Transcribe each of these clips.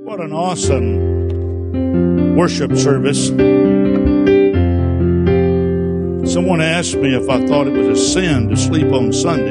What an awesome worship service. Someone asked me if I thought it was a sin to sleep on Sunday.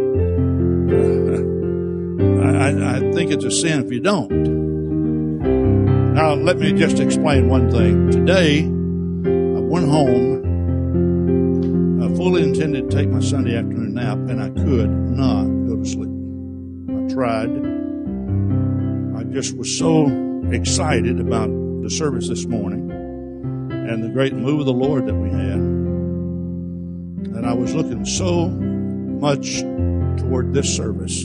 I think it's a sin if you don't. Now, let me just explain one thing. Today, I went home. I fully intended to take my Sunday afternoon nap, and I could not go to sleep. I tried. I just was so excited about the service this morning and the great move of the Lord that we had. And I was looking so much toward this service.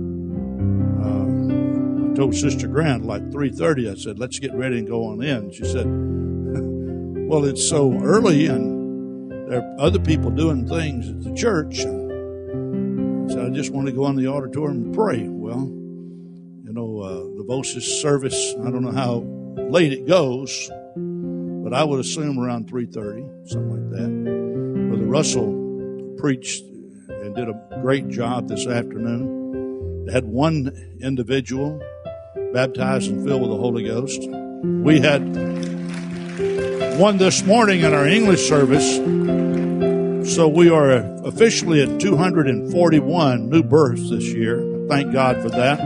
I told Sister Grant like 3:30, I said, let's get ready and go on in. She said, well, it's so early and there are other people doing things at the church. And I said, I just want to go in the auditorium and pray. Well, the Vosis service, I don't know how late it goes, but I would assume around 3:30, something like that. Brother Russell preached and did a great job this afternoon. They had one individual baptized and filled with the Holy Ghost. We had one this morning in our English service, so we are officially at 241 new births this year. Thank God for that.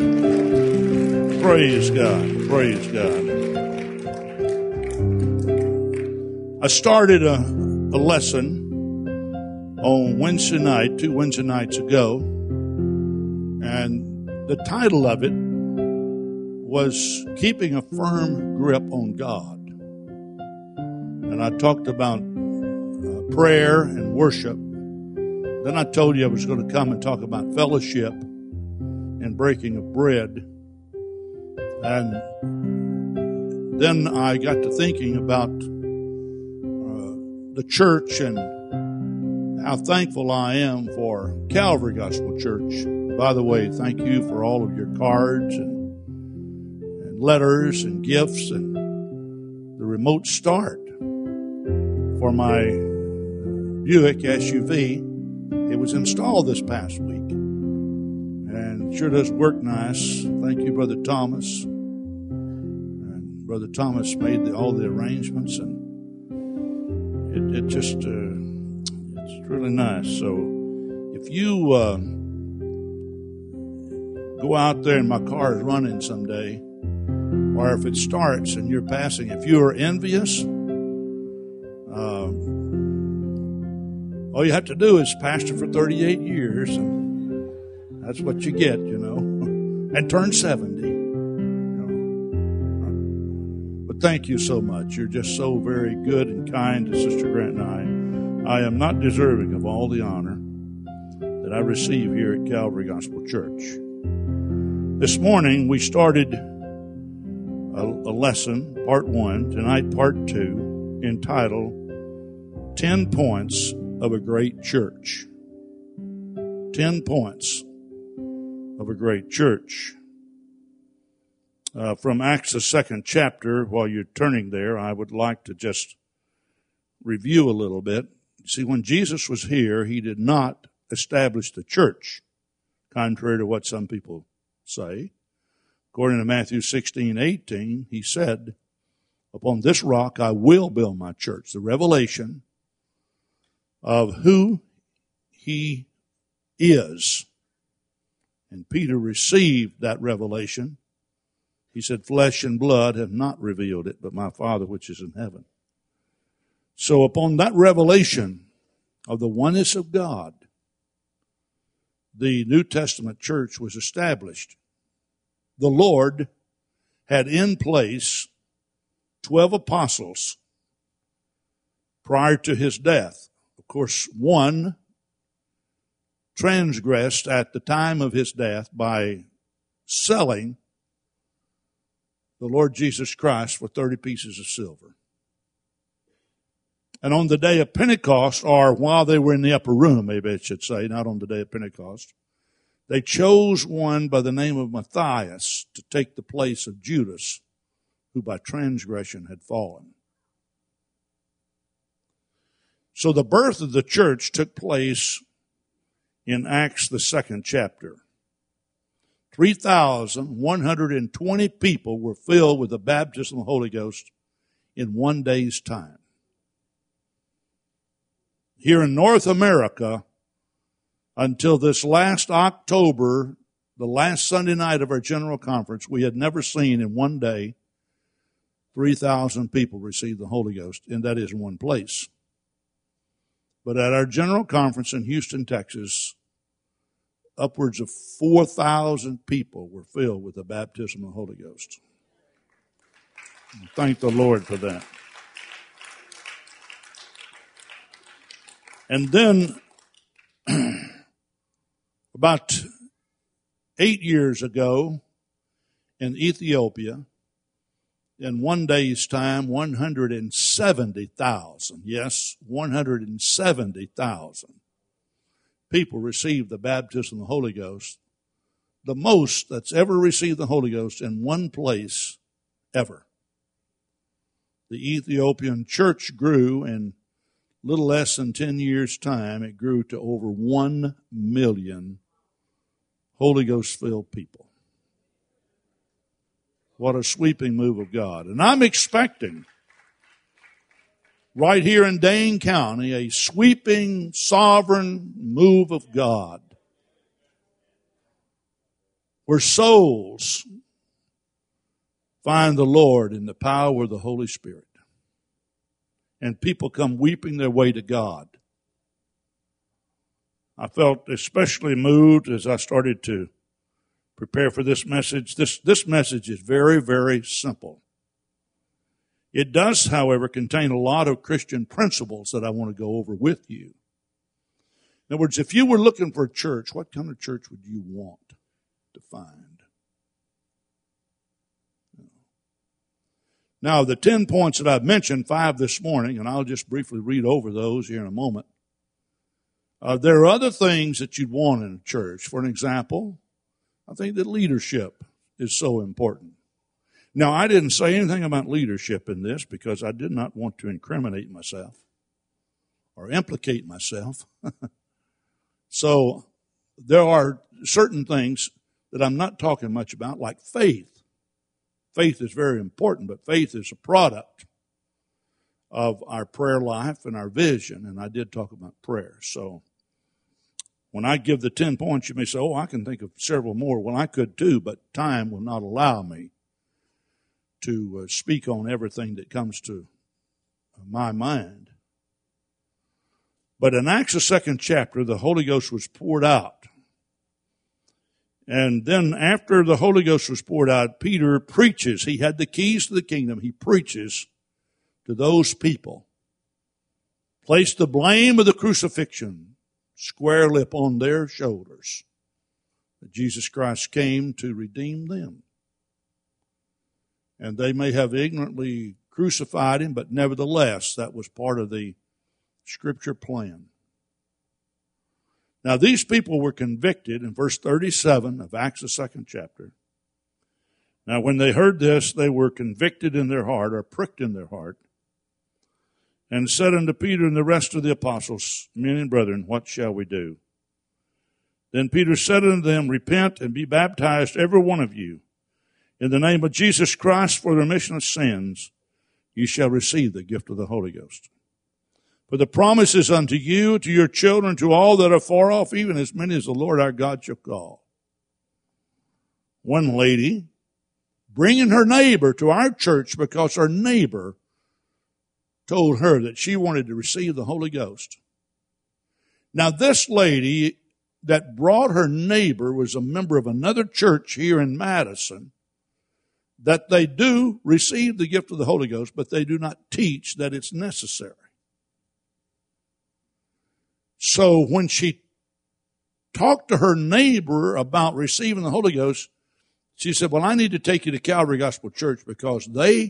Praise God. Praise God. I started a lesson on Wednesday night, 2 Wednesday nights ago, and the title of it was Keeping a Firm Grip on God. And I talked about prayer and worship. Then I told you I was going to come and talk about fellowship and breaking of bread. And then I got to thinking about the church and how thankful I am for Calvary Gospel Church. By the way, thank you for all of your cards and letters and gifts and the remote start for my Buick SUV. It was installed this past week and it sure does work nice. Thank you, Brother Thomas. And Brother Thomas made all the arrangements, and it just it's really nice. So if you go out there and my car is running someday, or if it starts and you're passing, if you are envious, all you have to do is pastor for 38 years, and that's what you get, and turn 70. But thank you so much. You're just so very good and kind to Sister Grant and I am not deserving of all the honor that I receive here at Calvary Gospel Church. This morning we started a lesson, part 1, tonight part 2, entitled 10 Points of a Great Church. 10 Points of a Great Church. From Acts, the 2nd chapter, while you're turning there, I would like to just review a little bit. See, when Jesus was here, he did not establish the church, contrary to what some people say. According to Matthew 16:18, he said, upon this rock I will build my church. The revelation of who he is. And Peter received that revelation. He said, flesh and blood have not revealed it, but my Father which is in heaven. So upon that revelation of the oneness of God, the New Testament church was established. The Lord had in place 12 apostles prior to his death. Of course, one transgressed at the time of his death by selling the Lord Jesus Christ for 30 pieces of silver. And on the day of Pentecost, or while they were in the upper room, maybe I should say, not on the day of Pentecost, they chose one by the name of Matthias to take the place of Judas, who by transgression had fallen. So the birth of the church took place in Acts, the 2nd chapter. 3,120 people were filled with the baptism of the Holy Ghost in one day's time. Here in North America, until this last October, the last Sunday night of our general conference, we had never seen in one day 3,000 people receive the Holy Ghost, and that is in one place. But at our general conference in Houston, Texas, upwards of 4,000 people were filled with the baptism of the Holy Ghost. Thank the Lord for that. And then, about 8 years ago, in Ethiopia, in one day's time, 170,000, yes, 170,000 people received the baptism of the Holy Ghost, the most that's ever received the Holy Ghost in one place ever. The Ethiopian church grew in little less than 10 years' time. It grew to over 1 million Holy Ghost-filled people. What a sweeping move of God. And I'm expecting, right here in Dane County, a sweeping, sovereign move of God, where souls find the Lord in the power of the Holy Spirit. And people come weeping their way to God. I felt especially moved as I started to prepare for this message. This message is very, very simple. It does, however, contain a lot of Christian principles that I want to go over with you. In other words, if you were looking for a church, what kind of church would you want to find? Now, the 10 points that I've mentioned, 5 this morning, and I'll just briefly read over those here in a moment. There are other things that you'd want in a church. For an example, I think that leadership is so important. Now, I didn't say anything about leadership in this because I did not want to incriminate myself or implicate myself. So there are certain things that I'm not talking much about, like faith. Faith is very important, but faith is a product of our prayer life and our vision, and I did talk about prayer. So when I give the 10 points, you may say, I can think of several more. Well, I could too, but time will not allow me to speak on everything that comes to my mind. But in Acts, the 2nd chapter, the Holy Ghost was poured out. And then after the Holy Ghost was poured out, Peter preaches. He had the keys to the kingdom. He preaches to those people. Placed the blame of the crucifixion squarely upon their shoulders. That Jesus Christ came to redeem them. And they may have ignorantly crucified him, but nevertheless, that was part of the Scripture plan. Now, these people were convicted in verse 37 of Acts, the 2nd chapter. Now, when they heard this, they were convicted in their heart, or pricked in their heart, and said unto Peter and the rest of the apostles, Men and brethren, what shall we do? Then Peter said unto them, Repent and be baptized, every one of you, in the name of Jesus Christ for the remission of sins. You shall receive the gift of the Holy Ghost. For the promise is unto you, to your children, to all that are far off, even as many as the Lord our God shall call. One lady, bringing her neighbor to our church because her neighbor told her that she wanted to receive the Holy Ghost. Now, this lady that brought her neighbor was a member of another church here in Madison, that they do receive the gift of the Holy Ghost, but they do not teach that it's necessary. So when she talked to her neighbor about receiving the Holy Ghost, she said, I need to take you to Calvary Gospel Church because they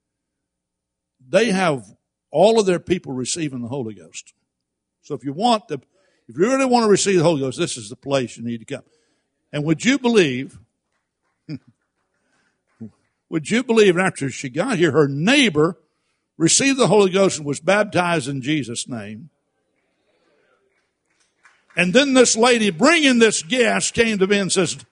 have all of their people receiving the Holy Ghost. So if you really want to receive the Holy Ghost, this is the place you need to come. And would you believe after she got here, her neighbor received the Holy Ghost and was baptized in Jesus' name? And then this lady bringing this guest came to me and says,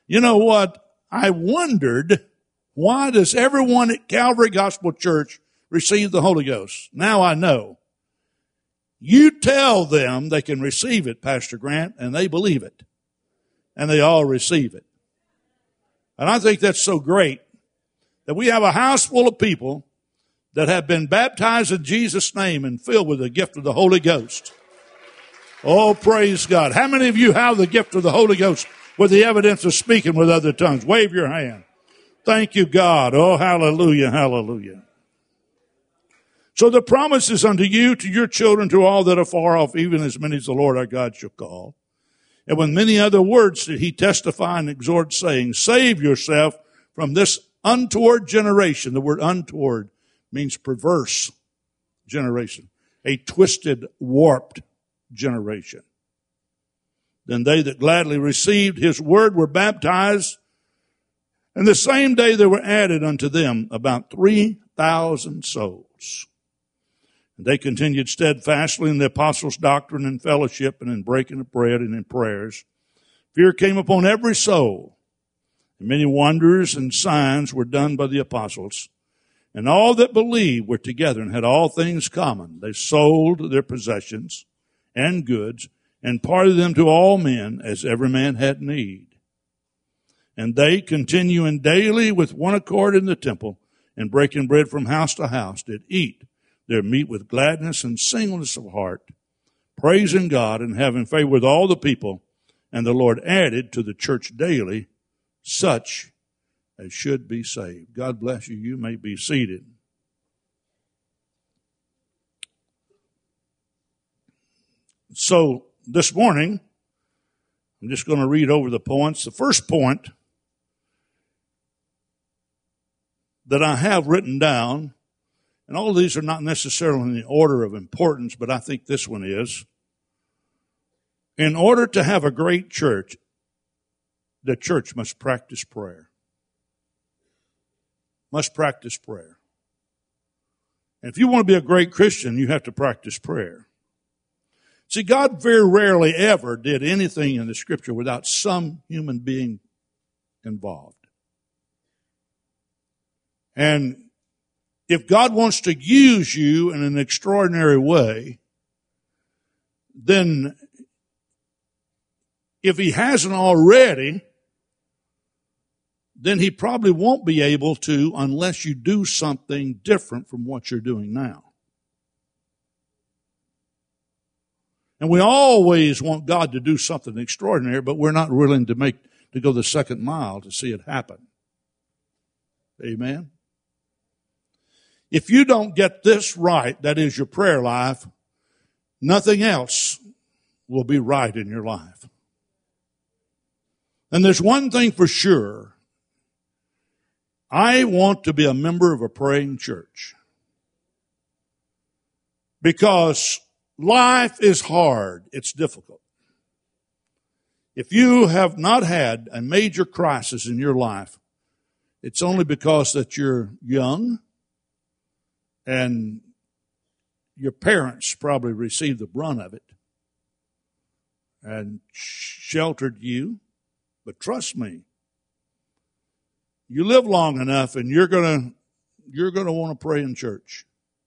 You know what? I wondered, why does everyone at Calvary Gospel Church receive the Holy Ghost? Now I know. You tell them they can receive it, Pastor Grant, and they believe it. And they all receive it. And I think that's so great that we have a house full of people that have been baptized in Jesus' name and filled with the gift of the Holy Ghost. Oh, praise God. How many of you have the gift of the Holy Ghost with the evidence of speaking with other tongues? Wave your hand. Thank you, God. Oh, hallelujah, hallelujah. So the promise is unto you, to your children, to all that are far off, even as many as the Lord our God shall call. And with many other words did he testify and exhort, saying, save yourself from this untoward generation. The word untoward means perverse generation, a twisted, warped generation. Then they that gladly received his word were baptized, and the same day there were added unto them about 3,000 souls. And they continued steadfastly in the apostles' doctrine and fellowship, and in breaking of bread and in prayers. Fear came upon every soul, and many wonders and signs were done by the apostles. And all that believed were together and had all things common. They sold their possessions and goods and parted them to all men as every man had need. And they, continuing daily with one accord in the temple and breaking bread from house to house, did eat their meat with gladness and singleness of heart, praising God and having favor with all the people. And the Lord added to the church daily such as should be saved. God bless you. You may be seated. So this morning, I'm just going to read over the points. The first point that I have written down, and all of these are not necessarily in the order of importance, but I think this one is. In order to have a great church, the church must practice prayer. Must practice prayer. And if you want to be a great Christian, you have to practice prayer. See, God very rarely ever did anything in the Scripture without some human being involved. And if God wants to use you in an extraordinary way, then if he hasn't already, then he probably won't be able to unless you do something different from what you're doing now. And we always want God to do something extraordinary, but we're not willing to go the second mile to see it happen. Amen? If you don't get this right, that is your prayer life, nothing else will be right in your life. And there's one thing for sure. I want to be a member of a praying church. Because life is hard. It's difficult. If you have not had a major crisis in your life, it's only because that you're young and your parents probably received the brunt of it and sheltered you. But trust me, you live long enough and you're going to want to pray in church.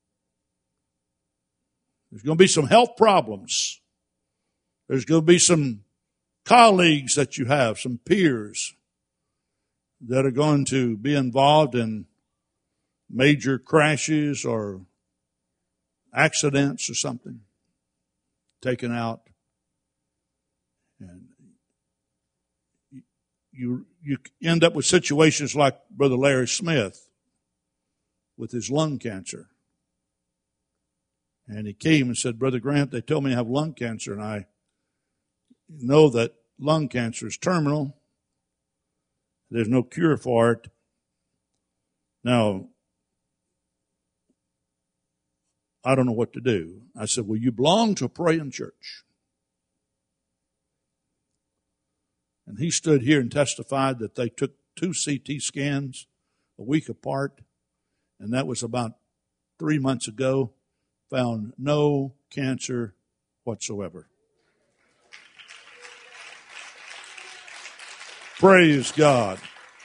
There's going to be some health problems. There's going to be some colleagues that you have, some peers that are going to be involved in major crashes or accidents or something, taken out. And you end up with situations like Brother Larry Smith with his lung cancer. And he came and said, Brother Grant, they told me I have lung cancer, and I know that lung cancer is terminal. There's no cure for it. Now, I don't know what to do. I said, well, you belong to a praying church. And he stood here and testified that they took 2 CT scans a week apart, and that was about 3 months ago, found no cancer whatsoever. Praise God.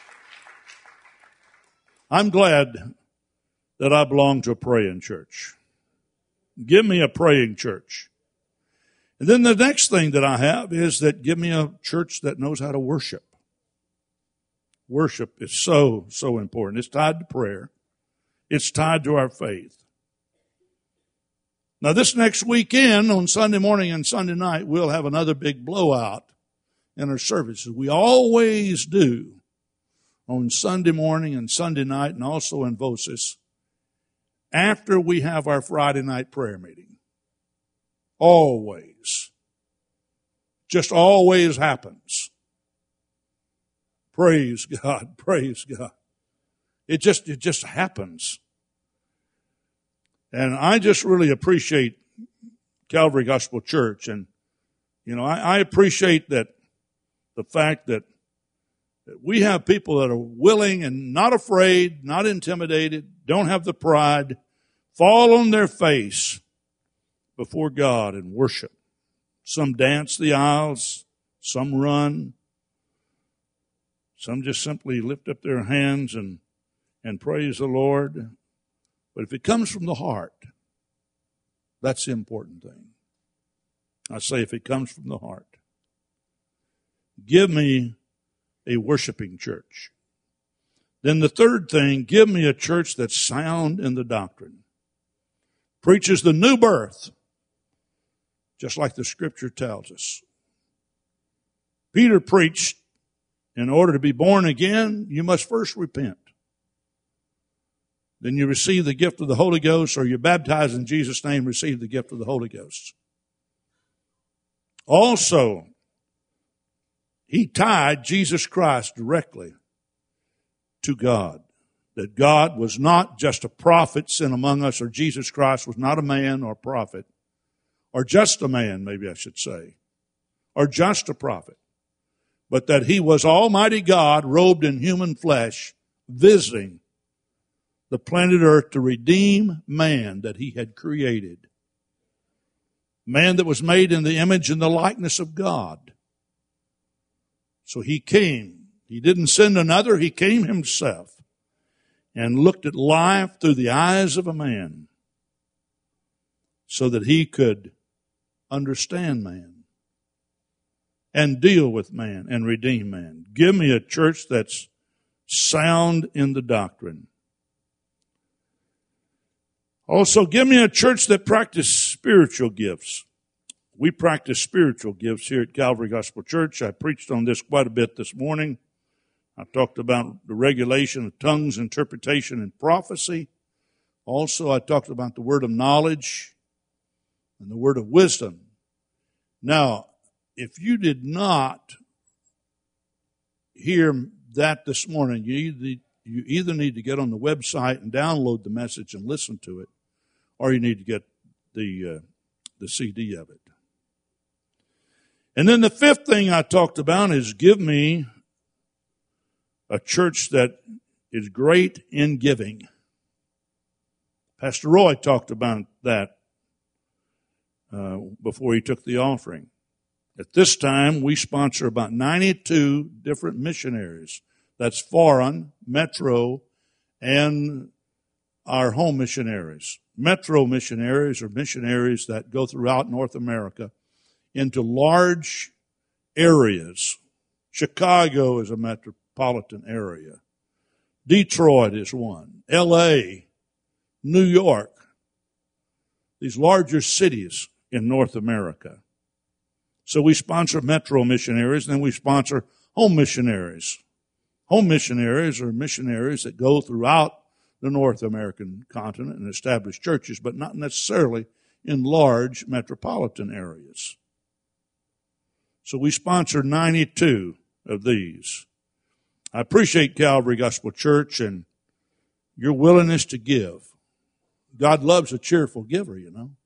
I'm glad that I belong to a praying church. Give me a praying church. And then the next thing that I have is that give me a church that knows how to worship. Worship is so, so important. It's tied to prayer. It's tied to our faith. Now this next weekend, on Sunday morning and Sunday night, we'll have another big blowout in our services. We always do on Sunday morning and Sunday night, and also in Vocis, after we have our Friday night prayer meeting. Always. Just always happens. Praise God. Praise God. It just happens. And I just really appreciate Calvary Gospel Church. And, I appreciate that the fact that we have people that are willing and not afraid, not intimidated, don't have the pride, fall on their face before God and worship. Some dance the aisles, some run, some just simply lift up their hands and praise the Lord. But if it comes from the heart, that's the important thing. I say if it comes from the heart. Give me a worshiping church. Then the third thing, give me a church that's sound in the doctrine. Preaches the new birth, just like the Scripture tells us. Peter preached, in order to be born again, you must first repent. Then you receive the gift of the Holy Ghost, or you're baptized in Jesus' name, receive the gift of the Holy Ghost. Also, he tied Jesus Christ directly to God. That God was not just a prophet sent among us, or Jesus Christ was not a man or a prophet, or just a man, maybe I should say, or just a prophet, but that he was Almighty God robed in human flesh, visiting the planet Earth to redeem man that he had created. Man that was made in the image and the likeness of God. So he came. He didn't send another. He came himself and looked at life through the eyes of a man so that he could understand man and deal with man and redeem man. Give me a church that's sound in the doctrine. Also, give me a church that practices spiritual gifts. We practice spiritual gifts here at Calvary Gospel Church. I preached on this quite a bit this morning. I talked about the regulation of tongues, interpretation, and prophecy. Also, I talked about the word of knowledge and the word of wisdom. Now, if you did not hear that this morning, you either need to get on the website and download the message and listen to it, or you need to get the CD of it. And then the fifth thing I talked about is give me a church that is great in giving. Pastor Roy talked about that before he took the offering. At this time, we sponsor about 92 different missionaries. That's foreign, metro, and our home missionaries. Metro missionaries are missionaries that go throughout North America into large areas. Chicago is a metropolitan area. Detroit is one. L.A., New York. These larger cities in North America. So we sponsor metro missionaries, and then we sponsor home missionaries. Home missionaries are missionaries that go throughout the North American continent and establish churches, but not necessarily in large metropolitan areas. So we sponsor 92 of these. I appreciate Calvary Gospel Church and your willingness to give. God loves a cheerful giver, you know.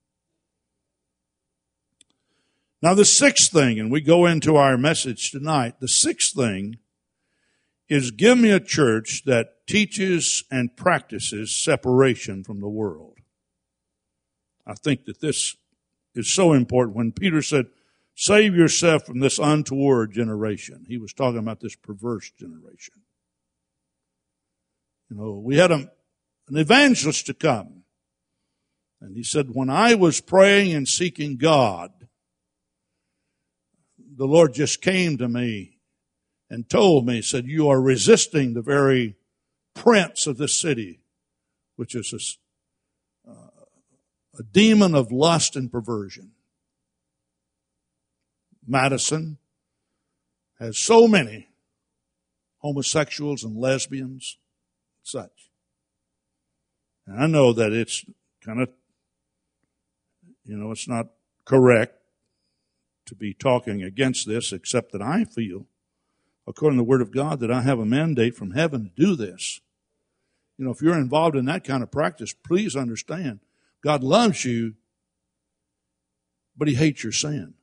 Now the sixth thing, and we go into our message tonight, the sixth thing is give me a church that teaches and practices separation from the world. I think that this is so important. When Peter said, Save yourself from this untoward generation. He was talking about this perverse generation. You know, we had an evangelist to come. And he said, when I was praying and seeking God, the Lord just came to me and told me, said, you are resisting the very prince of this city, which is a demon of lust and perversion. Madison has so many homosexuals and lesbians, such. And I know that it's kind of, it's not correct to be talking against this, except that I feel, according to the Word of God, that I have a mandate from heaven to do this. You know, if you're involved in that kind of practice, please understand, God loves you, but He hates your sin.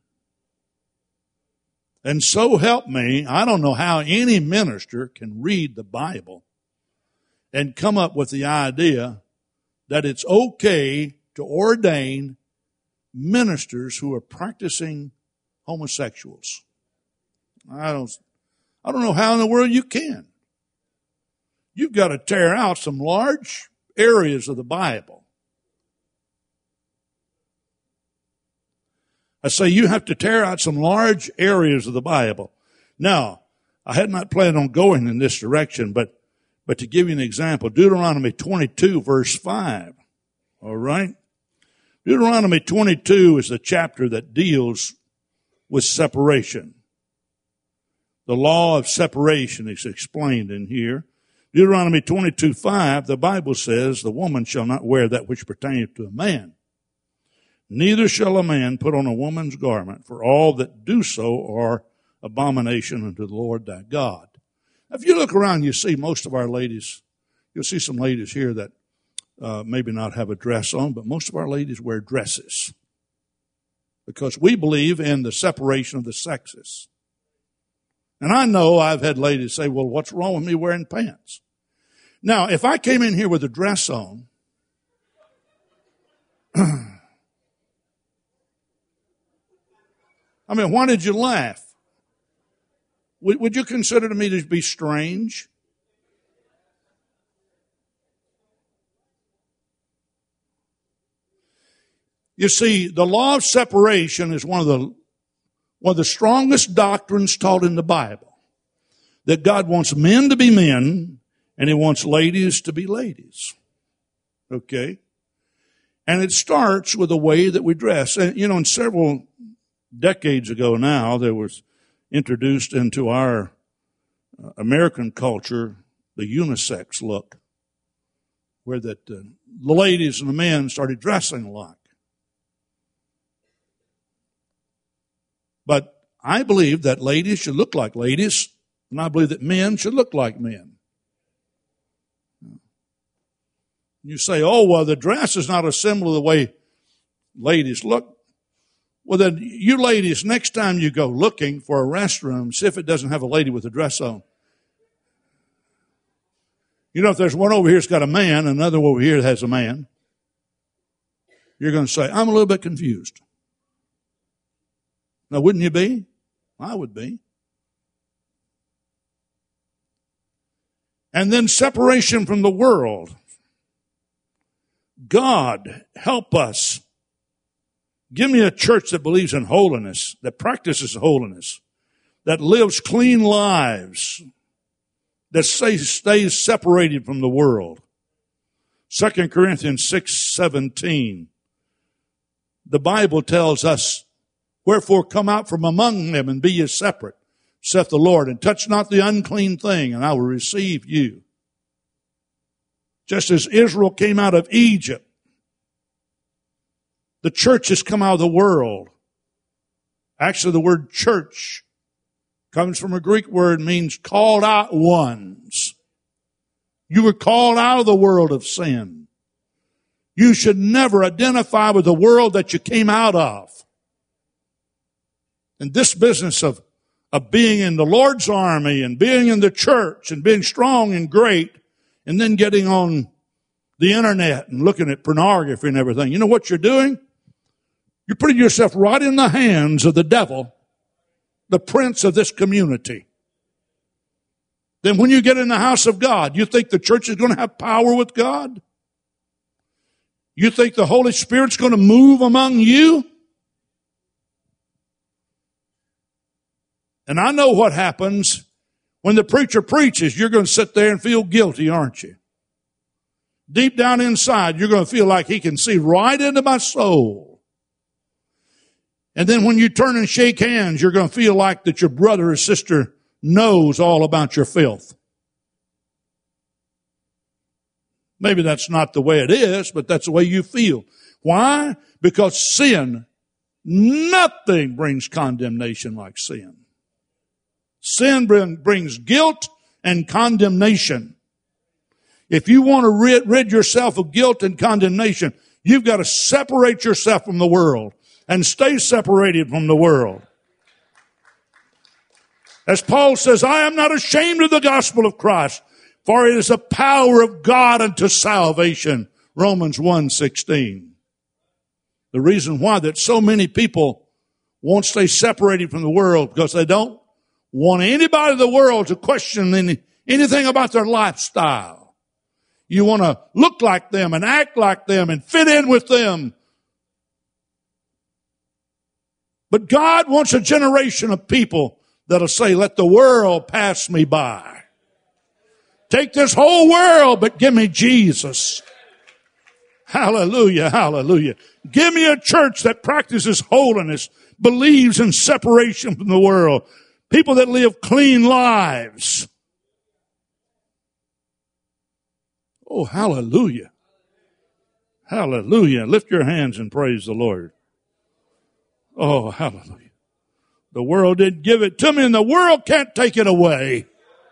And so help me, I don't know how any minister can read the Bible and come up with the idea that it's okay to ordain ministers who are practicing homosexuals. I don't know how in the world you can. You've got to tear out some large areas of the Bible. I say you have to tear out some large areas of the Bible. Now, I had not planned on going in this direction, but to give you an example, Deuteronomy 22, verse 5. All right? Deuteronomy 22 is the chapter that deals with separation. The law of separation is explained in here. Deuteronomy 22:5, the Bible says, the woman shall not wear that which pertaineth to a man. Neither shall a man put on a woman's garment, for all that do so are abomination unto the Lord thy God. If you look around, you see most of our ladies, you'll see some ladies here that maybe not have a dress on, but most of our ladies wear dresses. Because we believe in the separation of the sexes. And I know I've had ladies say, well, what's wrong with me wearing pants? Now, if I came in here with a dress on, I mean, why did you laugh? Would you consider me to be strange? You see, the law of separation is one of the strongest doctrines taught in the Bible. That God wants men to be men, and He wants ladies to be ladies. Okay? And it starts with the way that we dress. And, in several decades ago now, there was introduced into our American culture the unisex look, where the ladies and the men started dressing alike. But I believe that ladies should look like ladies, and I believe that men should look like men. You say, oh, well, the dress is not a symbol of the way ladies look. Well, then, you ladies, next time you go looking for a restroom, see if it doesn't have a lady with a dress on. If there's one over here that's got a man, and another over here that has a man, you're going to say, I'm a little bit confused. Now, wouldn't you be? I would be. And then separation from the world. God, help us. Give me a church that believes in holiness, that practices holiness, that lives clean lives, that stays separated from the world. 2 Corinthians 6:17. The Bible tells us, wherefore come out from among them and be ye separate, saith the Lord, and touch not the unclean thing, and I will receive you. Just as Israel came out of Egypt, the church has come out of the world. Actually, the word church comes from a Greek word, means called out ones. You were called out of the world of sin. You should never identify with the world that you came out of. And this business of being in the Lord's army and being in the church and being strong and great and then getting on the internet and looking at pornography and everything, you know what you're doing? You're putting yourself right in the hands of the devil, the prince of this community. Then when you get in the house of God, you think the church is going to have power with God? You think the Holy Spirit's going to move among you? And I know what happens when the preacher preaches. You're going to sit there and feel guilty, aren't you? Deep down inside, you're going to feel like he can see right into my soul. And then when you turn and shake hands, you're going to feel like that your brother or sister knows all about your filth. Maybe that's not the way it is, but that's the way you feel. Why? Because sin, nothing brings condemnation like sin. Sin brings guilt and condemnation. If you want to rid yourself of guilt and condemnation, you've got to separate yourself from the world and stay separated from the world. As Paul says, I am not ashamed of the gospel of Christ, for it is the power of God unto salvation. Romans 1:16. The reason why that so many people won't stay separated from the world because they don't want anybody in the world to question anything about their lifestyle. You want to look like them and act like them and fit in with them. But God wants a generation of people that'll say, let the world pass me by. Take this whole world, but give me Jesus. Hallelujah, hallelujah. Give me a church that practices holiness, believes in separation from the world. People that live clean lives. Oh, hallelujah. Hallelujah. Lift your hands and praise the Lord. Oh, hallelujah. The world didn't give it to me, and the world can't take it away.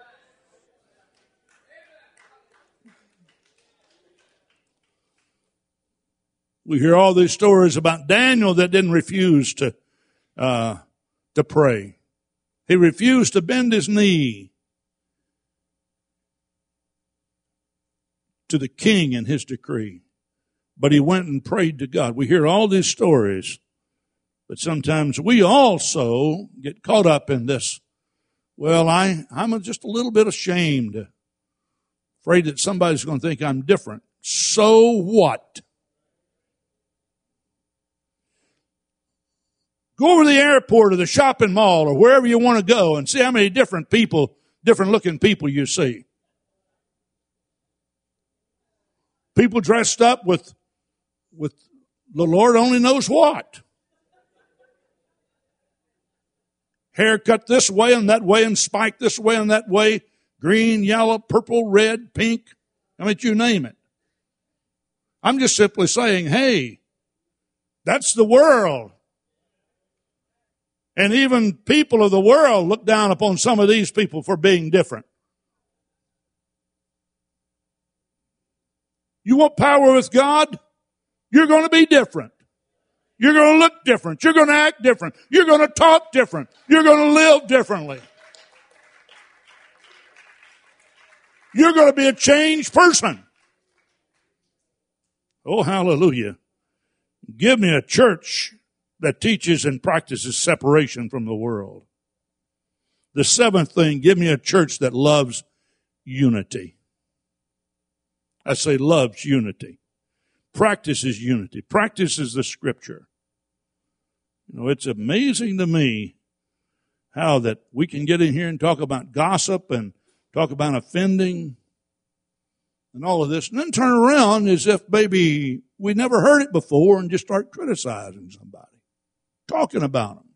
We hear all these stories about Daniel that didn't refuse to pray. He refused to bend his knee to the king and his decree. But he went and prayed to God. We hear all these stories, but sometimes we also get caught up in this. Well, I'm just a little bit ashamed, afraid that somebody's going to think I'm different. So what? Go over to the airport or the shopping mall or wherever you want to go and see how many different looking people you see. People dressed up with the Lord only knows what. Hair cut this way and spiked this way and that way. Green, yellow, purple, red, pink. I mean, you name it. I'm just simply saying, hey, that's the world. And even people of the world look down upon some of these people for being different. You want power with God? You're going to be different. You're going to look different. You're going to act different. You're going to talk different. You're going to live differently. You're going to be a changed person. Oh, hallelujah. Give me a church that teaches and practices separation from the world. The seventh thing, give me a church that loves unity. I say loves unity. Practices unity. Practices the Scripture. You know, it's amazing to me how that we can get in here and talk about gossip and talk about offending and all of this, and then turn around as if maybe we never heard it before and just start criticizing somebody. Talking about them.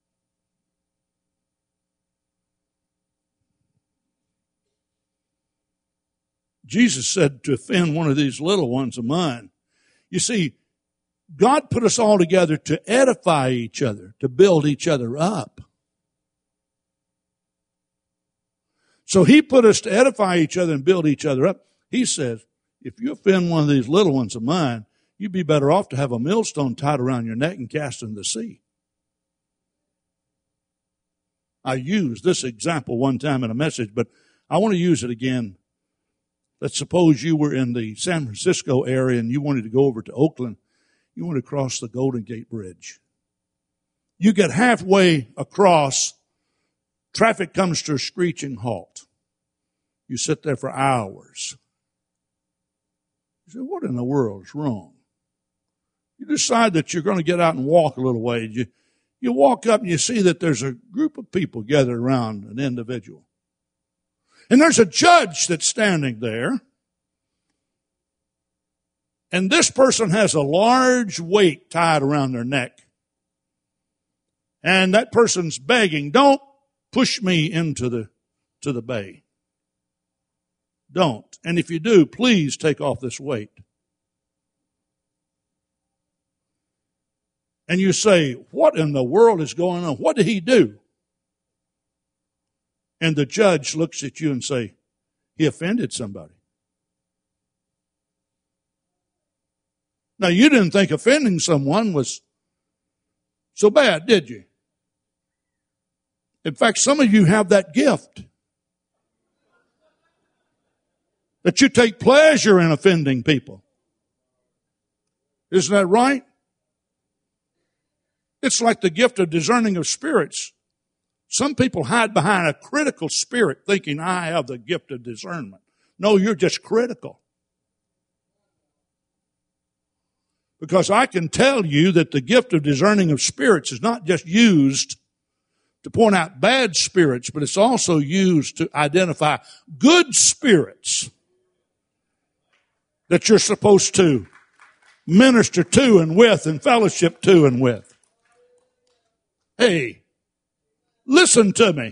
Jesus said to offend one of these little ones of mine. You see, God put us all together to edify each other, to build each other up. So He put us to edify each other and build each other up. He says, if you offend one of these little ones of mine, you'd be better off to have a millstone tied around your neck and cast into the sea. I used this example one time in a message, but I want to use it again. Let's suppose you were in the San Francisco area and you wanted to go over to Oakland. You want to cross the Golden Gate Bridge. You get halfway across, traffic comes to a screeching halt. You sit there for hours. You say, what in the world is wrong? You decide that you're going to get out and walk a little way. You walk up and you see that there's a group of people gathered around an individual. And there's a judge that's standing there. And this person has a large weight tied around their neck. And that person's begging, don't push me into the bay. Don't. And if you do, please take off this weight. And you say, what in the world is going on? What did he do? And the judge looks at you and say, he offended somebody. Now, you didn't think offending someone was so bad, did you? In fact, some of you have that gift. That you take pleasure in offending people. Isn't that right? It's like the gift of discerning of spirits. Some people hide behind a critical spirit thinking, I have the gift of discernment. No, you're just critical. Because I can tell you that the gift of discerning of spirits is not just used to point out bad spirits, but it's also used to identify good spirits that you're supposed to minister to and with and fellowship to and with. Hey, listen to me.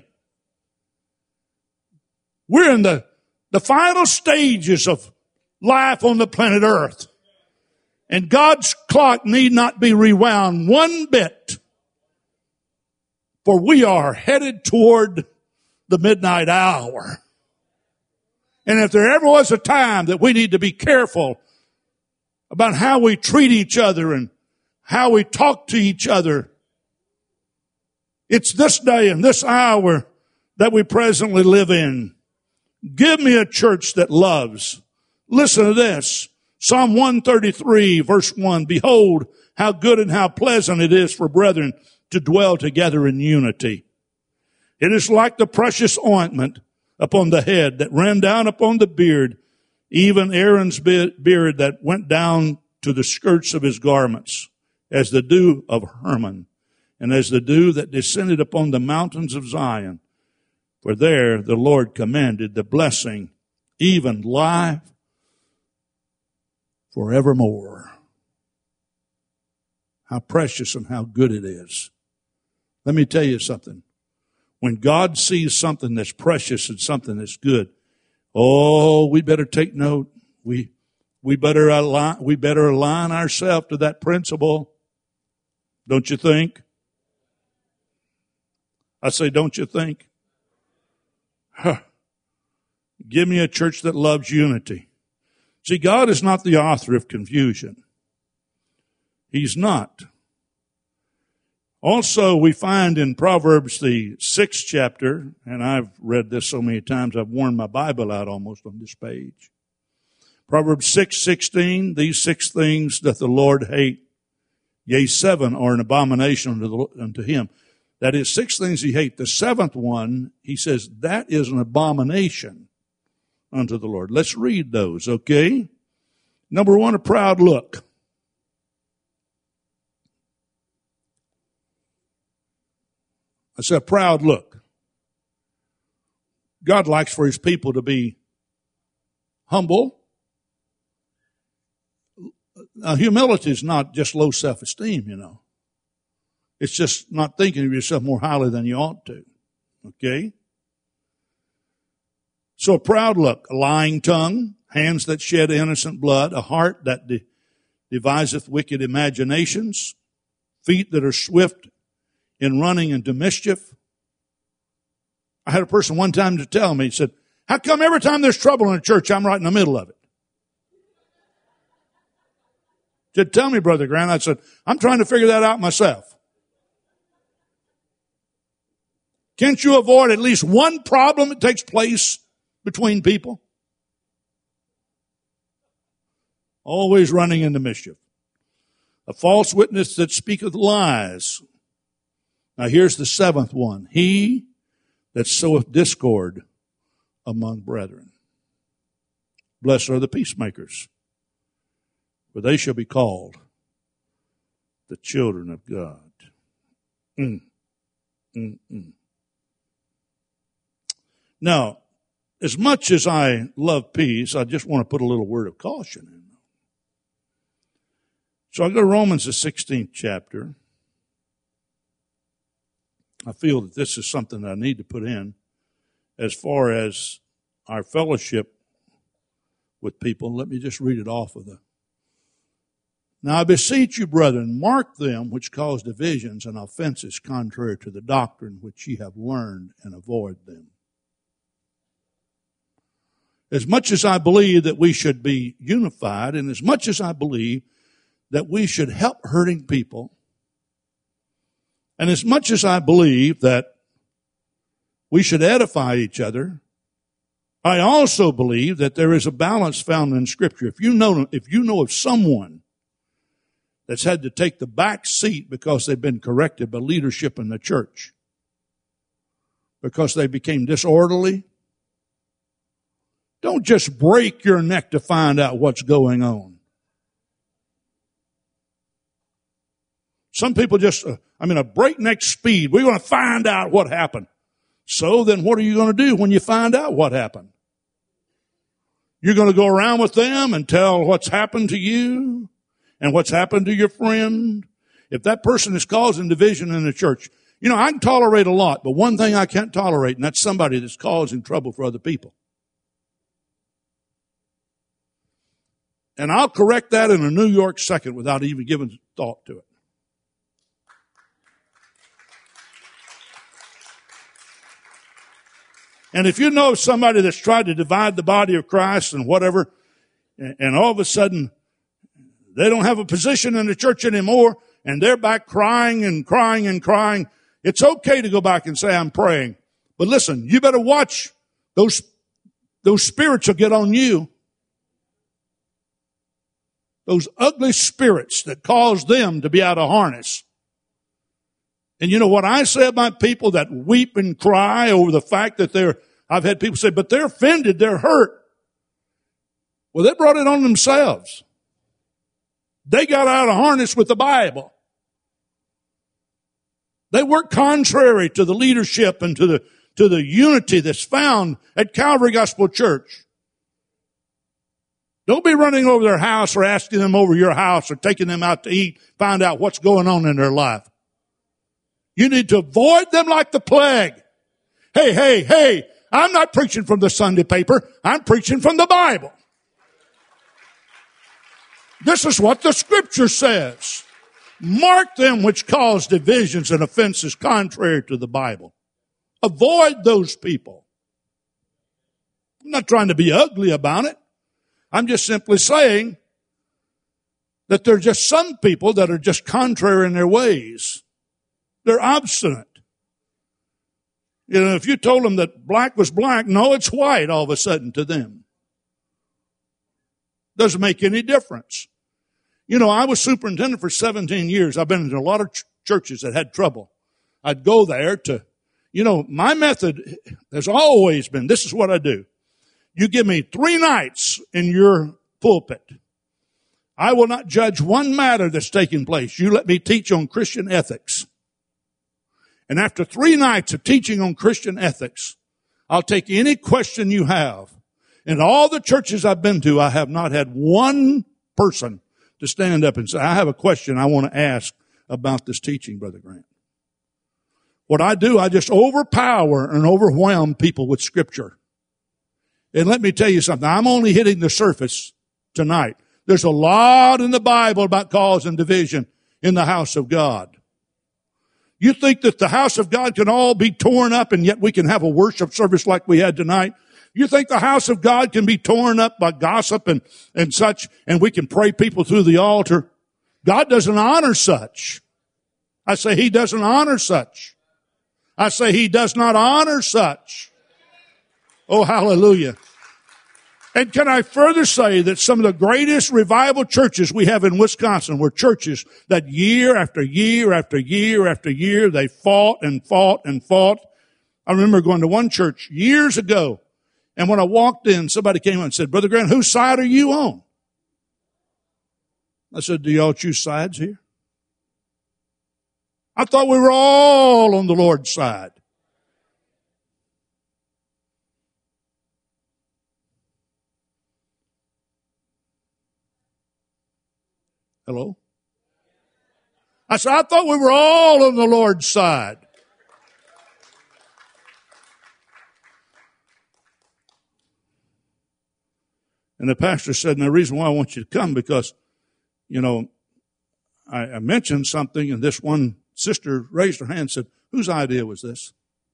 We're in the final stages of life on the planet Earth. And God's clock need not be rewound one bit. For we are headed toward the midnight hour. And if there ever was a time that we need to be careful about how we treat each other and how we talk to each other, it's this day and this hour that we presently live in. Give me a church that loves. Listen to this. Psalm 133 verse 1. Behold, how good and how pleasant it is for brethren to dwell together in unity. It is like the precious ointment upon the head that ran down upon the beard, even Aaron's beard that went down to the skirts of his garments, as the dew of Hermon, and as the dew that descended upon the mountains of Zion. For there the Lord commanded the blessing, even life forevermore. How precious and how good it is. Let me tell you something. When God sees something that's precious and something that's good, oh, we better take note. We better align ourselves to that principle. Don't you think? I say, don't you think? Give me a church that loves unity. See, God is not the author of confusion. He's not. Also, we find in Proverbs, the 6th chapter, and I've read this so many times, I've worn my Bible out almost on this page. Proverbs 6:16, these 6 things doth the Lord hate. Yea, 7 are an abomination unto him. That is 6 things he hates. The 7th one, he says, that is an abomination unto the Lord. Let's read those, okay? Number 1, a proud look. I said, a proud look. God likes for his people to be humble. Humility is not just low self-esteem, you know. It's just not thinking of yourself more highly than you ought to. Okay? So a proud look, a lying tongue, hands that shed innocent blood, a heart that deviseth wicked imaginations, feet that are swift in running into mischief. I had a person one time to tell me, he said, how come every time there's trouble in a church, I'm right in the middle of it? He said, tell me, Brother Grant. I said, I'm trying to figure that out myself. Can't you avoid at least one problem that takes place between people? Always running into mischief. A false witness that speaketh lies. Now here's the seventh one. He that soweth discord among brethren. Blessed are the peacemakers, for they shall be called the children of God. Now, as much as I love peace, I just want to put a little word of caution in. So I go to Romans, the 16th chapter. I feel that this is something that I need to put in as far as our fellowship with people. Let me just read it off of the. Now I beseech you, brethren, mark them which cause divisions and offenses contrary to the doctrine which ye have learned, and avoid them. As much as I believe that we should be unified, and as much as I believe that we should help hurting people, and as much as I believe that we should edify each other, I also believe that there is a balance found in Scripture. If you know of someone that's had to take the back seat because they've been corrected by leadership in the church, because they became disorderly, don't just break your neck to find out what's going on. Some people just, a breakneck speed. We want to find out what happened. So then what are you going to do when you find out what happened? You're going to go around with them and tell what's happened to you and what's happened to your friend. If that person is causing division in the church, I can tolerate a lot, but one thing I can't tolerate, and that's somebody that's causing trouble for other people. And I'll correct that in a New York second without even giving thought to it. And if you know somebody that's tried to divide the body of Christ and whatever, and all of a sudden they don't have a position in the church anymore, and they're back crying and crying and crying, it's okay to go back and say, I'm praying. But listen, you better watch. Those spirits will get on you. Those ugly spirits that cause them to be out of harness. And you know what I say about people that weep and cry over the fact that I've had people say, but they're offended, they're hurt. Well, they brought it on themselves. They got out of harness with the Bible. They work contrary to the leadership and to the unity that's found at Calvary Gospel Church. Don't be running over their house or asking them over your house or taking them out to eat, find out what's going on in their life. You need to avoid them like the plague. Hey, I'm not preaching from the Sunday paper. I'm preaching from the Bible. This is what the Scripture says. Mark them which cause divisions and offenses contrary to the Bible. Avoid those people. I'm not trying to be ugly about it. I'm just simply saying that there are just some people that are just contrary in their ways. They're obstinate. If you told them that black was black, no, it's white all of a sudden to them. Doesn't make any difference. I was superintendent for 17 years. I've been in a lot of churches that had trouble. I'd go there my method has always been, this is what I do. You give me 3 nights in your pulpit. I will not judge one matter that's taking place. You let me teach on Christian ethics. And after 3 nights of teaching on Christian ethics, I'll take any question you have. In all the churches I've been to, I have not had one person to stand up and say, I have a question I want to ask about this teaching, Brother Grant. What I do, I just overpower and overwhelm people with Scripture. And let me tell you something, I'm only hitting the surface tonight. There's a lot in the Bible about cause and division in the house of God. You think that the house of God can all be torn up and yet we can have a worship service like we had tonight? You think the house of God can be torn up by gossip and such, and we can pray people through the altar? God doesn't honor such. I say He doesn't honor such. I say He does not honor such. Oh, hallelujah. And can I further say that some of the greatest revival churches we have in Wisconsin were churches that year after year after year after year, they fought and fought and fought. I remember going to one church years ago, and when I walked in, somebody came up and said, Brother Grant, whose side are you on? I said, do y'all choose sides here? I thought we were all on the Lord's side. Hello? I said, I thought we were all on the Lord's side. And the pastor said, and the reason why I want you to come, because, you know, I mentioned something, and this one sister raised her hand and said, whose idea was this?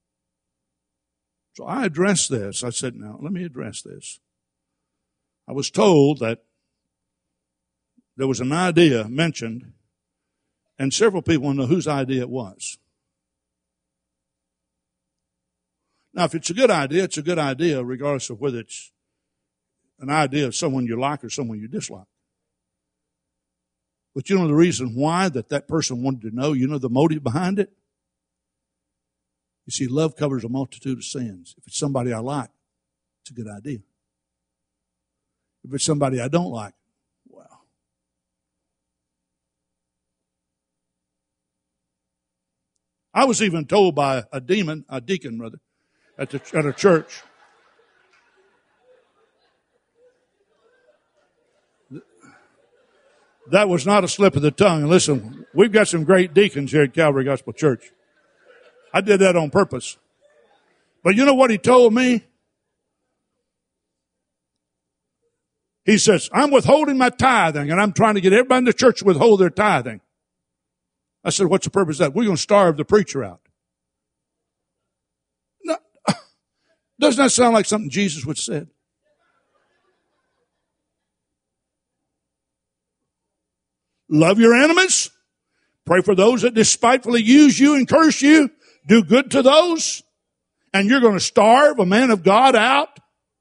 So I addressed this. I said, now, let me address this. I was told that there was an idea mentioned, and several people want to know whose idea it was. Now, if it's a good idea, it's a good idea, regardless of whether it's an idea of someone you like or someone you dislike. But you know the reason why that person wanted to know? You know the motive behind it? You see, love covers a multitude of sins. If it's somebody I like, it's a good idea. If it's somebody I don't like, well. I was even told by a deacon, at a church. That was not a slip of the tongue. And listen, we've got some great deacons here at Calvary Gospel Church. I did that on purpose. But you know what he told me? He says, I'm withholding my tithing, and I'm trying to get everybody in the church to withhold their tithing. I said, what's the purpose of that? We're going to starve the preacher out. No, doesn't that sound like something Jesus would have said? Love your enemies. Pray for those that despitefully use you and curse you. Do good to those. And you're going to starve a man of God out.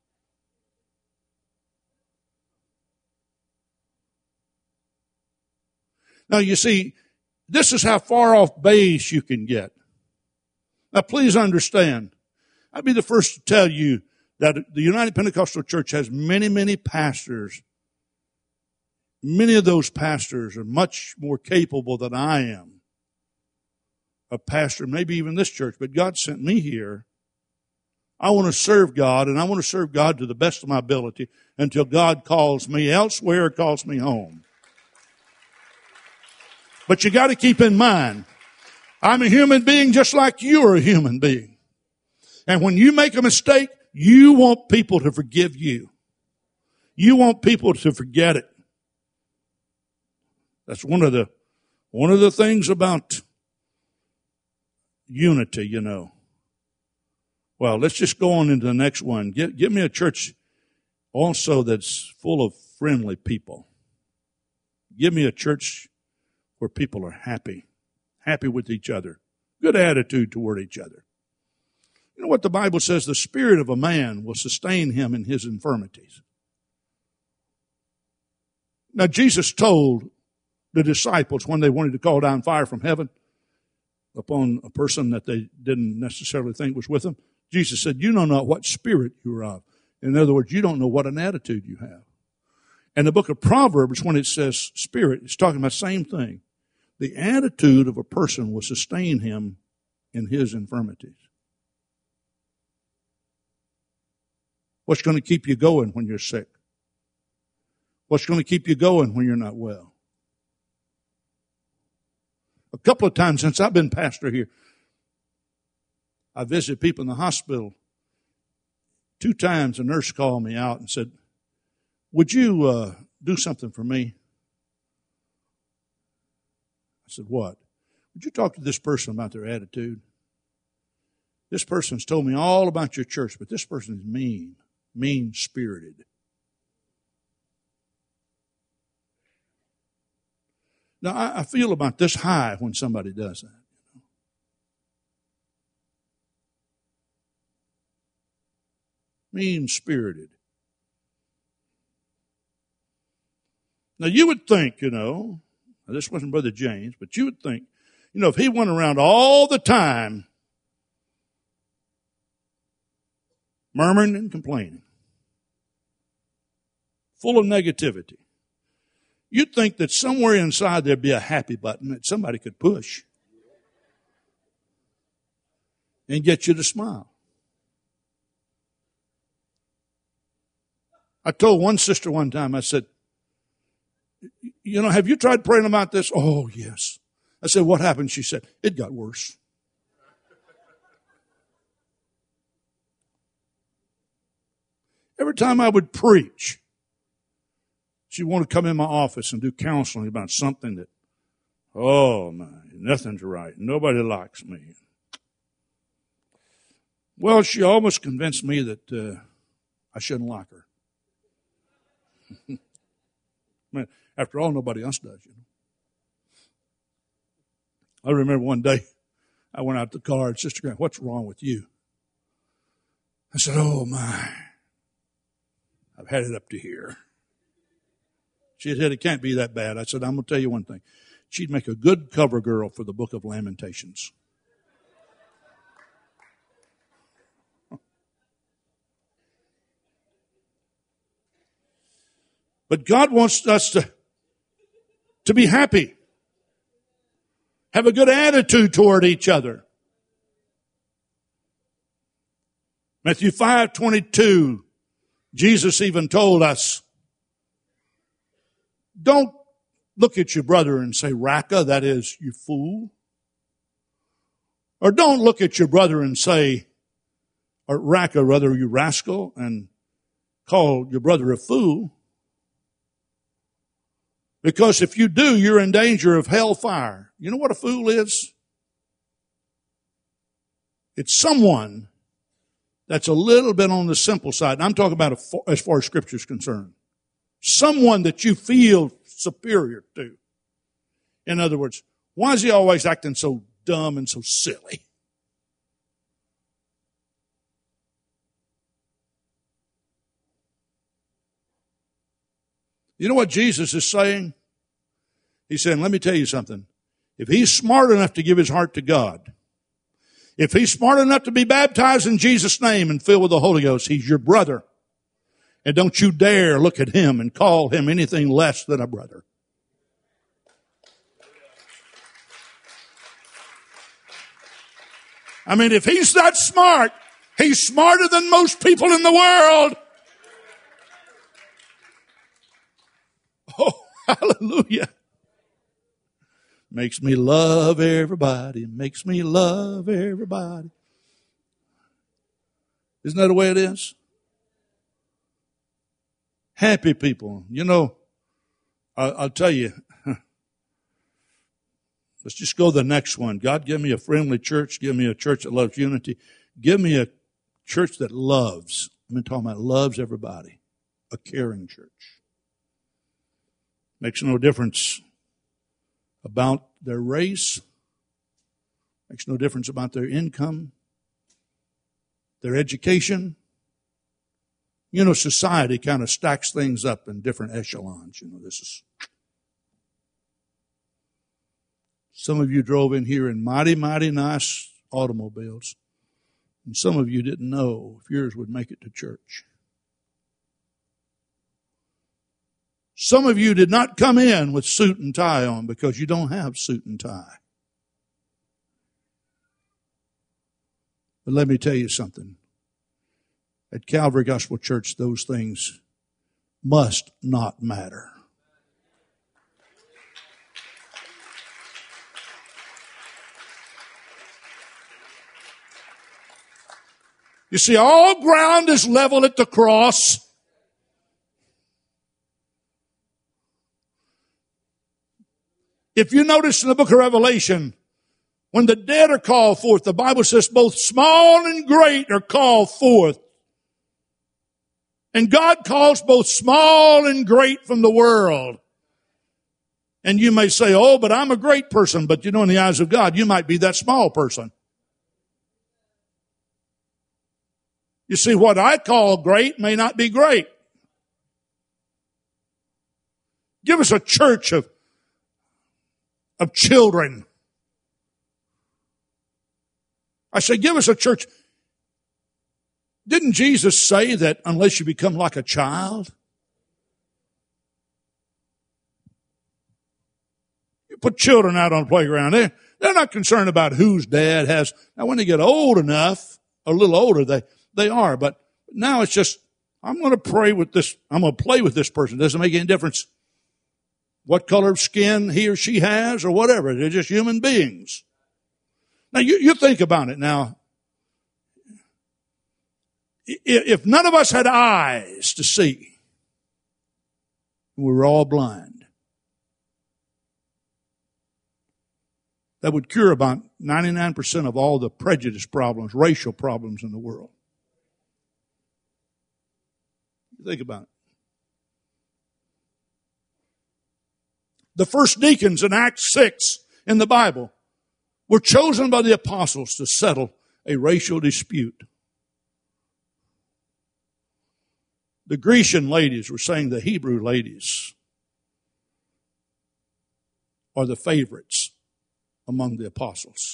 Now you see, this is how far off base you can get. Now please understand, I'd be the first to tell you that the United Pentecostal Church has many, many pastors. Many of those pastors are much more capable than I am. A pastor, maybe even this church, but God sent me here. I want to serve God, and I want to serve God to the best of my ability until God calls me elsewhere or calls me home. But you got to keep in mind, I'm a human being just like you're a human being. And when you make a mistake, you want people to forgive you. You want people to forget it. That's one of the things about unity, you know. Well, let's just go on into the next one. Give me a church also that's full of friendly people. Give me a church where people are happy with each other, good attitude toward each other. You know what the Bible says? The spirit of a man will sustain him in his infirmities. Now, Jesus told the disciples when they wanted to call down fire from heaven upon a person that they didn't necessarily think was with them, Jesus said, you know not what spirit you are of. In other words, you don't know what an attitude you have. And the book of Proverbs, when it says spirit, it's talking about the same thing. The attitude of a person will sustain him in his infirmities. What's going to keep you going when you're sick? What's going to keep you going when you're not well? A couple of times since I've been pastor here, I visited people in the hospital. 2 times a nurse called me out and said, would you do something for me? I said, what? Would you talk to this person about their attitude? This person's told me all about your church, but this person is mean-spirited. Now, I feel about this high when somebody does that. Mean-spirited. Now you would think, this wasn't Brother James, but you would think, if he went around all the time murmuring and complaining, full of negativity, you'd think that somewhere inside there'd be a happy button that somebody could push and get you to smile. I told one sister one time, I said, have you tried praying about this? Oh, yes. I said, what happened? She said, it got worse. Every time I would preach, she'd want to come in my office and do counseling about something that, oh my, nothing's right. Nobody likes me. Well, she almost convinced me that I shouldn't like her. Man, after all, nobody else does, I remember one day I went out to the car and Sister Grant, what's wrong with you? I said, oh my, I've had it up to here. She said, it can't be that bad. I said, I'm going to tell you one thing. She'd make a good cover girl for the book of Lamentations. But God wants us to be happy. Have a good attitude toward each other. Matthew 5:22, Jesus even told us, don't look at your brother and say, Raka, that is, you fool. Or don't look at your brother and say, or Raka, rather, you rascal, and call your brother a fool. Because if you do, you're in danger of hellfire. You know what a fool is? It's someone that's a little bit on the simple side. And I'm talking about as far as Scripture is concerned. Someone that you feel superior to. In other words, why is he always acting so dumb and so silly? You know what Jesus is saying? He's saying, let me tell you something. If he's smart enough to give his heart to God, if he's smart enough to be baptized in Jesus' name and filled with the Holy Ghost, he's your brother. And don't you dare look at him and call him anything less than a brother. I mean, if he's that smart, he's smarter than most people in the world. Oh, hallelujah. Makes me love everybody. Makes me love everybody. Isn't that the way it is? Happy people. I'll tell you. Let's just go to the next one. God, give me a friendly church. Give me a church that loves unity. Give me a church that loves. I'm talking about loves everybody. A caring church. Makes no difference about their race. Makes no difference about their income, their education. Society kind of stacks things up in different echelons. Some of you drove in here in mighty, mighty nice automobiles. And some of you didn't know if yours would make it to church. Some of you did not come in with suit and tie on because you don't have suit and tie. But let me tell you something. At Calvary Gospel Church, those things must not matter. You see, all ground is level at the cross. If you notice in the book of Revelation, when the dead are called forth, the Bible says both small and great are called forth. And God calls both small and great from the world. And you may say, oh, but I'm a great person. But in the eyes of God, you might be that small person. You see, what I call great may not be great. Give us a church of children. I say, give us a church. Didn't Jesus say that unless you become like a child? You put children out on the playground. They're not concerned about whose dad has. Now, when they get old enough, a little older, they are. But now it's just, I'm going to pray with this. I'm going to play with this person. It doesn't make any difference what color of skin he or she has or whatever. They're just human beings. Now, you think about it now. If none of us had eyes to see, we were all blind, that would cure about 99% of all the prejudice problems, racial problems in the world. Think about it. The first deacons in Acts 6 in the Bible were chosen by the apostles to settle a racial dispute. The Grecian ladies were saying the Hebrew ladies are the favorites among the apostles.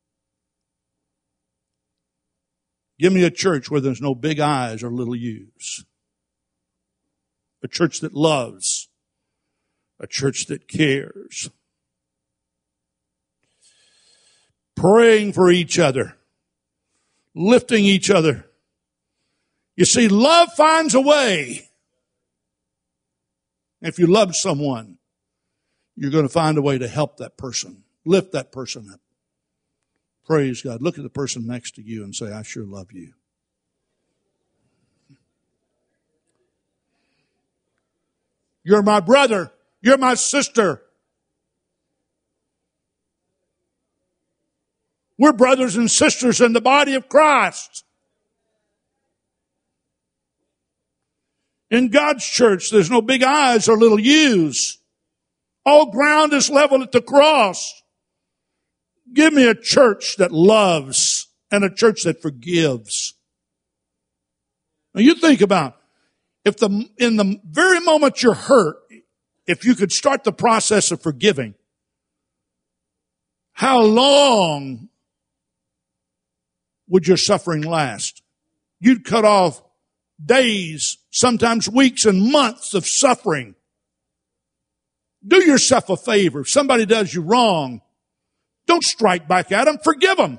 Give me a church where there's no big I's or little U's. A church that loves. A church that cares. Praying for each other. Lifting each other. You see, love finds a way. If you love someone, you're going to find a way to help that person. Lift that person up. Praise God. Look at the person next to you and say, I sure love you. You're my brother. You're my sister. We're brothers and sisters in the body of Christ. In God's church, there's no big I's or little U's. All ground is level at the cross. Give me a church that loves and a church that forgives. Now you think about, in the very moment you're hurt, if you could start the process of forgiving, how long would your suffering last? You'd cut off days, sometimes weeks and months of suffering. Do yourself a favor. If somebody does you wrong, don't strike back at them. Forgive them.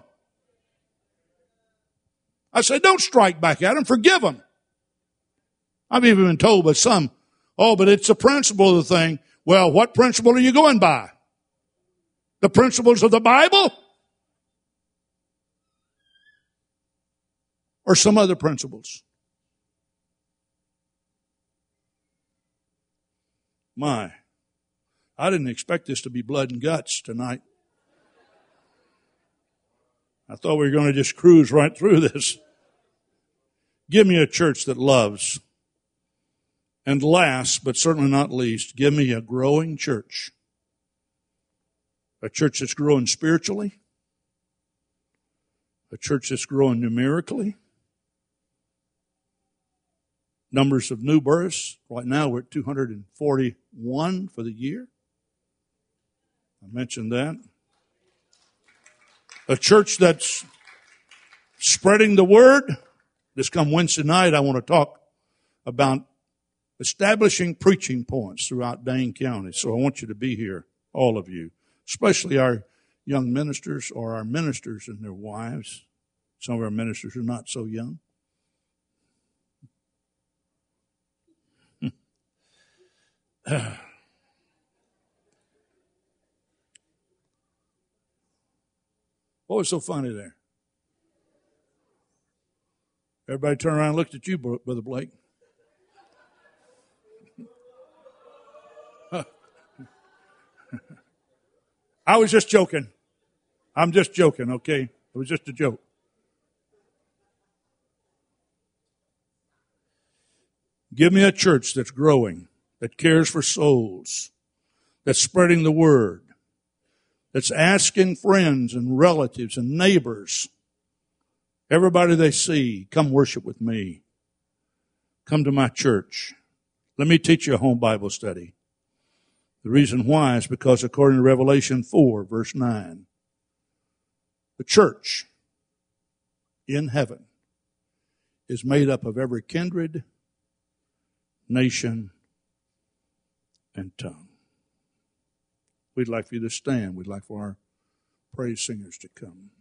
I say, don't strike back at them. Forgive them. I've even been told by some, but it's a principle of the thing. Well, what principle are you going by? The principles of the Bible? Or some other principles? My, I didn't expect this to be blood and guts tonight. I thought we were going to just cruise right through this. Give me a church that loves. And last, but certainly not least, give me a growing church. A church that's growing spiritually. A church that's growing numerically. Numbers of new births. Right now we're at 241 for the year. I mentioned that. A church that's spreading the word. This come Wednesday night, I want to talk about establishing preaching points throughout Dane County. So I want you to be here, all of you, especially our young ministers or our ministers and their wives. Some of our ministers are not so young. What was so funny there? Everybody turned around and looked at you, Brother Blake. I was just joking. I'm just joking, okay? It was just a joke. Give me a church that's growing, that cares for souls, that's spreading the word, that's asking friends and relatives and neighbors, everybody they see, come worship with me. Come to my church. Let me teach you a home Bible study. The reason why is because according to Revelation 4, verse 9, the church in heaven is made up of every kindred, nation, and tongue. We'd like for you to stand. We'd like for our praise singers to come.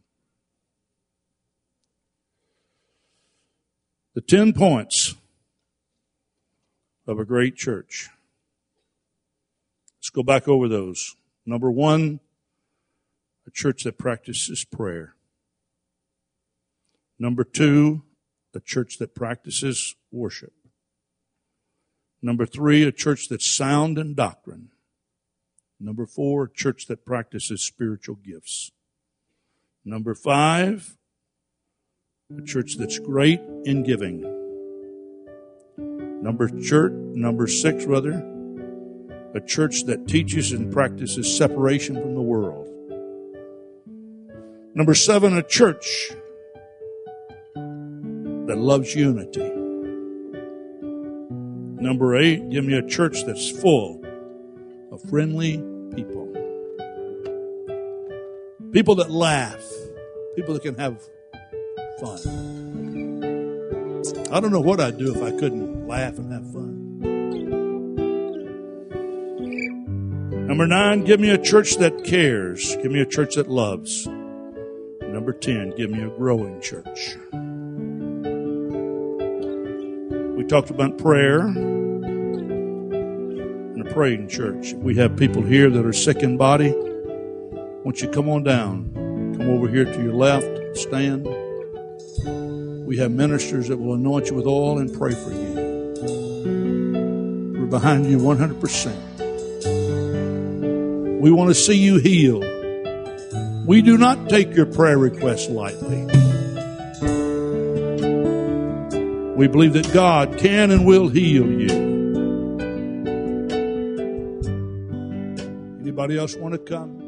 The 10 points of a great church. Let's go back over those. Number 1, a church that practices prayer. Number 2, a church that practices worship. Number 3, a church that's sound in doctrine. Number 4, a church that practices spiritual gifts. Number 5, a church that's great in giving. Number 6, a church that teaches and practices separation from the world. Number 7, a church that loves unity. Number 8, give me a church that's full of friendly people. People that laugh. People that can have fun. I don't know what I'd do if I couldn't laugh and have fun. Number 9, give me a church that cares. Give me a church that loves. Number 10, give me a growing church. We talked about prayer and a praying church. We have people here that are sick in body. Won't you come on down? Come over here to your left. Stand. We have ministers that will anoint you with oil and pray for you. We're behind you 100%. We want to see you healed. We do not take your prayer requests lightly. We believe that God can and will heal you. Anybody else want to come?